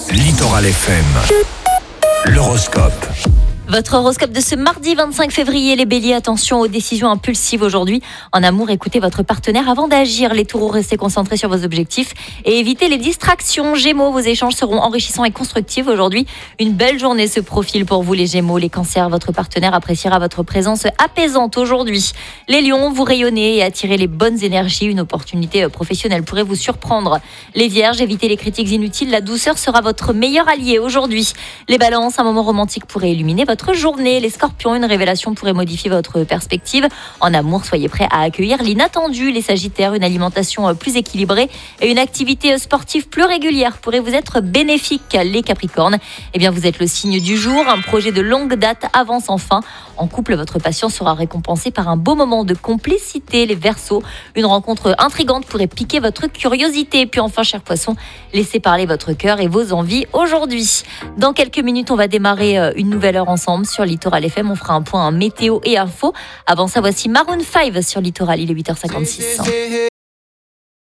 Littoral FM. L'horoscope. Votre horoscope de ce mardi 25 février, les béliers, attention aux décisions impulsives aujourd'hui. En amour, écoutez votre partenaire avant d'agir. Les taureaux, restez concentrés sur vos objectifs et évitez les distractions. Gémeaux, vos échanges seront enrichissants et constructifs aujourd'hui. Une belle journée se profile pour vous les gémeaux. Les cancers, votre partenaire appréciera votre présence apaisante aujourd'hui. Les lions, vous rayonnez et attirez les bonnes énergies. Une opportunité professionnelle pourrait vous surprendre. Les vierges, évitez les critiques inutiles. La douceur sera votre meilleur allié aujourd'hui. Les balances, un moment romantique pourrait illuminer votre journée. Les scorpions, une révélation pourrait modifier votre perspective. En amour, soyez prêts à accueillir l'inattendu. Les sagittaires, une alimentation plus équilibrée et une activité sportive plus régulière pourrait vous être bénéfique. Les capricornes, vous êtes le signe du jour. Un projet de longue date avance enfin. En couple, votre patience sera récompensée par un beau moment de complicité. Les verseaux, une rencontre intrigante pourrait piquer votre curiosité. Puis enfin, chers poissons, laissez parler votre cœur et vos envies aujourd'hui. Dans quelques minutes, on va démarrer une nouvelle heure ensemble sur Littoral FM. On fera un point météo et info. Avant ça, voici Maroon 5 sur Littoral. Il est 8h56.